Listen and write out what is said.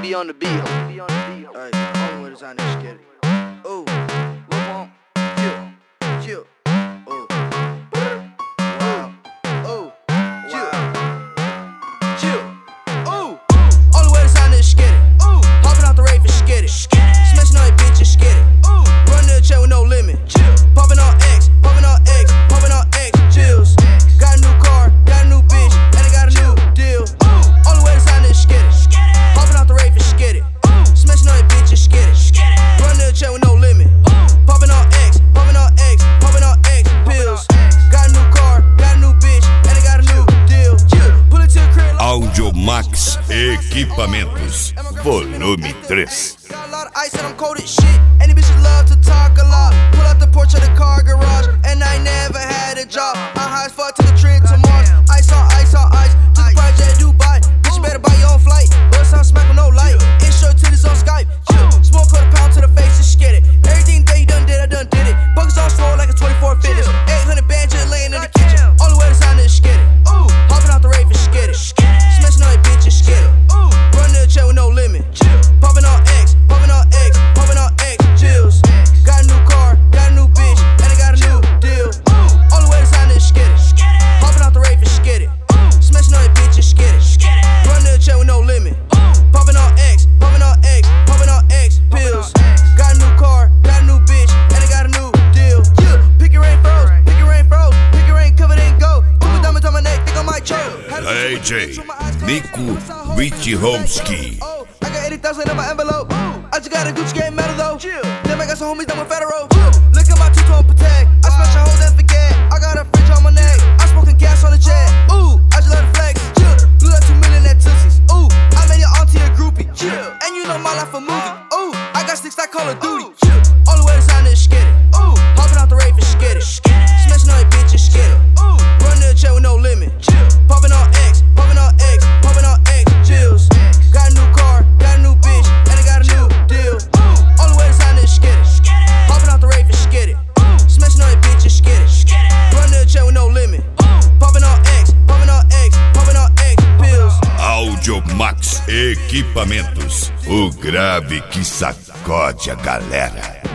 be on the beat. Alright, only way to sign this shit. Ooh, Lil Pump, chill. Ooh, wow. Ooh, chill. Ooh, only way to sign this shit. Ooh, hopping out the rave and skid it. Smashing on your bitch and skid it. Ooh, run to the chair with no limit. Popping on X, popping on X, popping on X. Chills. Got a new car, got a new bitch, and I got a new deal. Only way to sign this skid it. Hopping out the rave and skid it. Smashing on your bitch and skid it. Run to the chair with no limit. Popping on X, popping on X, popping on X pills. Got a new car, got a new bitch, and I got a new deal. Pull it to the crib. Audiomax Equipamentos, volume 3. Got a lot of ice and I'm cold as shit. Any bitches love to talk a lot. Pull out the porch of the car garage, and I never had a job. I'm high as fuck to the trip to Mars. Ice on ice on ice. To the project Dubai. Bitch, you better buy your own flight. Bust out smack with no light. Intro to this on Skype. Smoke a pound to the face and skid it. Everything that you done did, I done did it. Buckets on swole like a 24 fitness. 800 bands just laying in the kitchen. Only way to sign this skid it. Hopping out the rave and skid it. Smashing on your bitch and skid it. Run to the chair with no limit. Popping on X, popping on X, popping on X. Chills. Got a new car, got a new bitch, and I got a new deal. Only way to sign this skid it. Hopping out the rave and skid it. Smashing on your bitch and skid it. Run to the chair with no limit. Popping on X, popping on X, popping on X pills. Got a new car, got a new bitch, and I got a new deal. Pick your rain froze, pick your rain froze, pick your rain covered in gold. Put my diamonds on my neck, think I might choke. DJ Niku Witchowski. I got 80,000 in my envelope. I just got a Gucci game medal though. Then I got some homies done with federal. Look at my two-tone Patek. I smash a hoe then forget. I got a fridge on my neck. I'm smoking gas on the jet. Ooh, I just let it flex. Blew that 2 million at Tootsies. Ooh, I made your auntie a groupie. And you know my life a movie. Ooh, I got sticks like Call of Duty. Only way to sign this skid it. Ooh, hopping out the rave and skid it. Smashing on your bitch and skid it. Run to the chair with no limit. Popping on X, popping on X, popping on X. Chills. Got a new car, got a new bitch, and I got a new deal. Only way to sign this skid it. Popping out the rave and skid it. Smashing on your bitch and skid it. Run to the chair with no limit. Popping on X, popping on X, popping on X pills. Audiomax Equipamentos, o grave que sacode a galera.